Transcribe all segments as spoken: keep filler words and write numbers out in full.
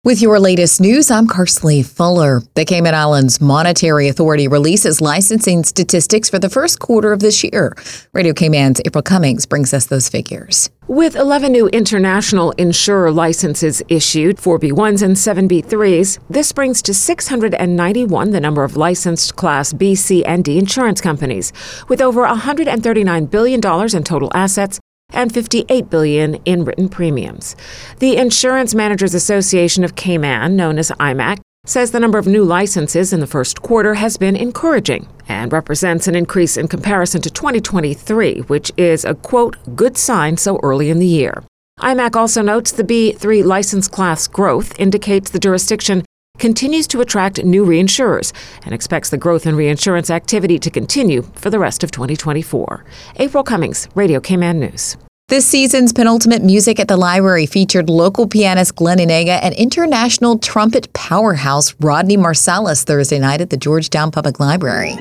With your latest news, I'm Carsley Fuller. The Cayman Islands Monetary Authority releases licensing statistics for the first quarter of this year. Radio Cayman's April Cummings brings us those figures. With eleven new international insurer licenses issued, four B ones and seven B threes, this brings to six hundred ninety-one the number of licensed Class B, C, and D insurance companies, with over one hundred thirty-nine billion dollars in total assets and fifty-eight billion dollars in written premiums. The Insurance Managers Association of Cayman, known as I M A C, says the number of new licenses in the first quarter has been encouraging and represents an increase in comparison to twenty twenty-three, which is a, quote, good sign so early in the year. I M A C also notes the B three license class growth indicates the jurisdiction continues to attract new reinsurers and expects the growth in reinsurance activity to continue for the rest of twenty twenty-four. April Cummings, Radio Cayman News. This season's penultimate Music at the Library featured local pianist Glenn Inega and international trumpet powerhouse Rodney Marsalis Thursday night at the Georgetown Public Library.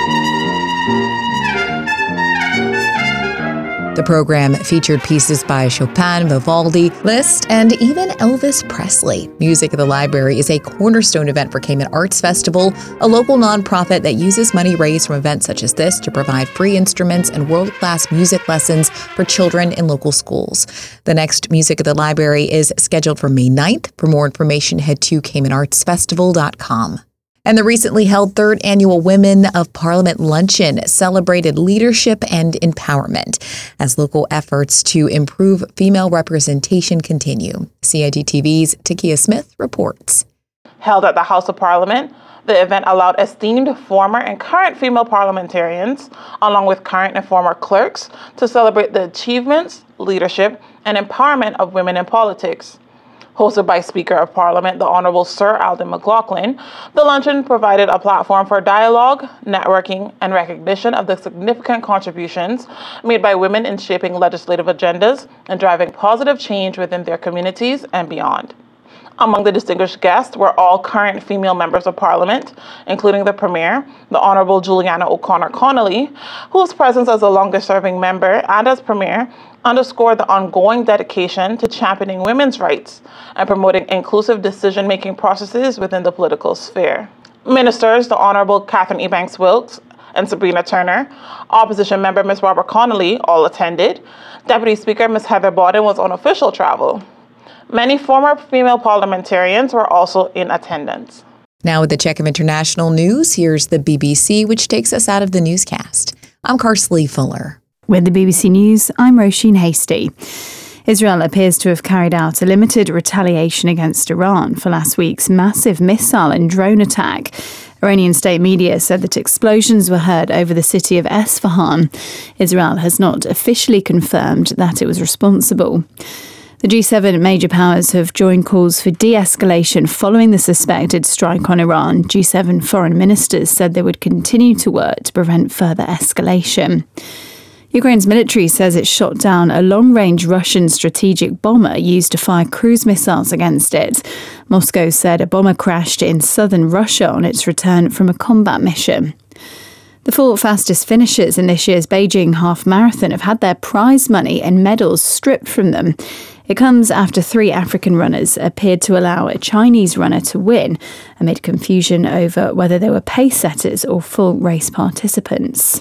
The program featured pieces by Chopin, Vivaldi, Liszt, and even Elvis Presley. Music at the Library is a cornerstone event for Cayman Arts Festival, a local nonprofit that uses money raised from events such as this to provide free instruments and world-class music lessons for children in local schools. The next Music at the Library is scheduled for May ninth. For more information, head to cayman arts festival dot com. And the recently held third annual Women of Parliament Luncheon celebrated leadership and empowerment as local efforts to improve female representation continue. C I G T V's Takia Smith reports. Held at the House of Parliament, the event allowed esteemed former and current female parliamentarians, along with current and former clerks, to celebrate the achievements, leadership, and empowerment of women in politics. Hosted by Speaker of Parliament, the Honorable Sir Alden McLaughlin, the luncheon provided a platform for dialogue, networking, and recognition of the significant contributions made by women in shaping legislative agendas and driving positive change within their communities and beyond. Among the distinguished guests were all current female members of Parliament, including the Premier, the Honorable Juliana O'Connor Connolly, whose presence as the longest-serving member and as Premier underscored the ongoing dedication to championing women's rights and promoting inclusive decision-making processes within the political sphere. Ministers, the Honorable Catherine Ebanks-Wilkes and Sabrina Turner, Opposition Member Miz Barbara Connolly, all attended. Deputy Speaker Miz Heather Bawden was on official travel. Many former female parliamentarians were also in attendance. Now with the check of international news, here's the B B C, which takes us out of the newscast. I'm Carsley Fuller. With the B B C News, I'm Roisin Hasty. Israel appears to have carried out a limited retaliation against Iran for last week's massive missile and drone attack. Iranian state media said that explosions were heard over the city of Esfahan. Israel has not officially confirmed that it was responsible. The G seven major powers have joined calls for de-escalation following the suspected strike on Iran. G seven foreign ministers said they would continue to work to prevent further escalation. Ukraine's military says it shot down a long-range Russian strategic bomber used to fire cruise missiles against it. Moscow said a bomber crashed in southern Russia on its return from a combat mission. The four fastest finishers in this year's Beijing half marathon have had their prize money and medals stripped from them. It comes after three African runners appeared to allow a Chinese runner to win amid confusion over whether they were pace setters or full race participants.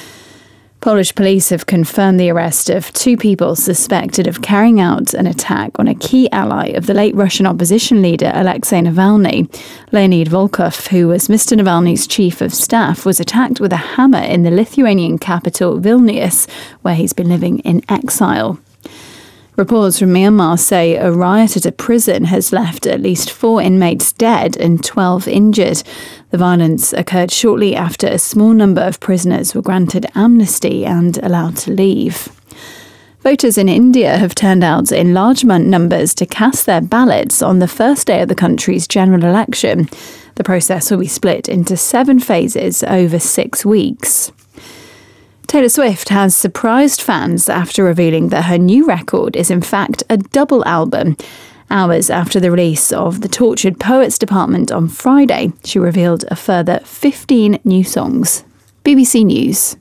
Polish police have confirmed the arrest of two people suspected of carrying out an attack on a key ally of the late Russian opposition leader Alexei Navalny. Leonid Volkov, who was Mister Navalny's chief of staff, was attacked with a hammer in the Lithuanian capital Vilnius, where he's been living in exile. Reports from Myanmar say a riot at a prison has left at least four inmates dead and twelve injured. The violence occurred shortly after a small number of prisoners were granted amnesty and allowed to leave. Voters in India have turned out in large numbers to cast their ballots on the first day of the country's general election. The process will be split into seven phases over six weeks. Taylor Swift has surprised fans after revealing that her new record is in fact a double album. Hours after the release of The Tortured Poets Department on Friday, she revealed a further fifteen new songs. B B C News.